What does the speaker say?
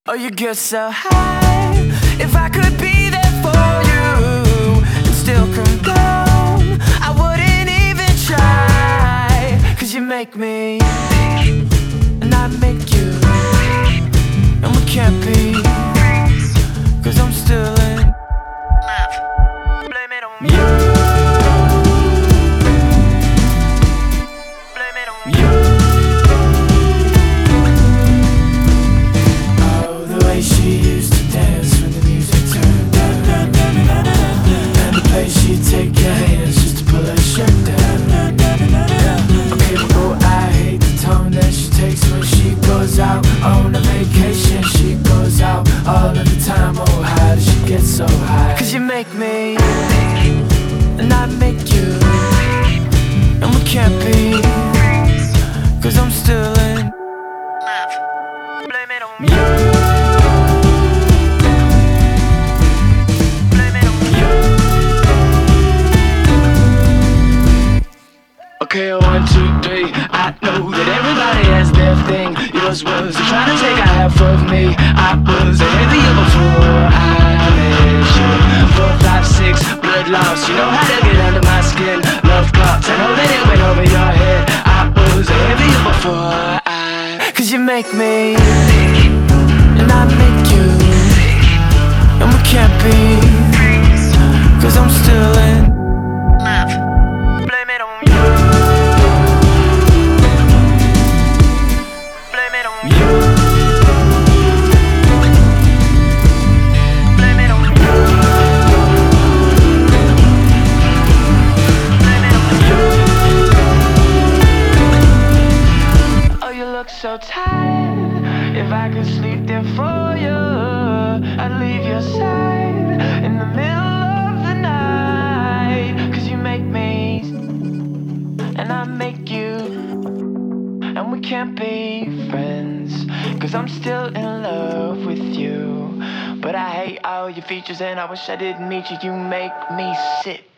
Oh, you get so high. If I could be there for you and still come down, I wouldn't even try. 'Cause you make me, and I make you, and we can't be. 'Cause I'm still in love. Blame it on you. Blame it on you. She used to dance when the music turned down, and the place she'd take your hands just to pull her shirt down. Okay, but oh, I hate the tone that she takes when she goes out on a vacation. She goes out all of the time. Oh, how does she get so high? 'Cause you make me, and I make you, and we can't be. 'Cause I'm still in love. Blame it on you. Okay, 1, 2, 3. I know that everybody has their thing. Yours was trying to take a half of me. I was heavier before I met you. 4, 5, 6, blood loss. You know how to get under my skin. Love clots, I know that it went over your head. I was heavier before I. 'Cause you make me, and I make you, and we can't be. 'Cause I'm still in love. Blame it on you. Blame it on you. Blame it on you. Blame it on you. Oh, you look so tired. If I could sleep there for you, I'd leave your side in the middle of the night. 'Cause you make me, and I make you, and we can't be friends. 'Cause I'm still in love with you, but I hate all your features, and I wish I didn't meet you. You make me sick.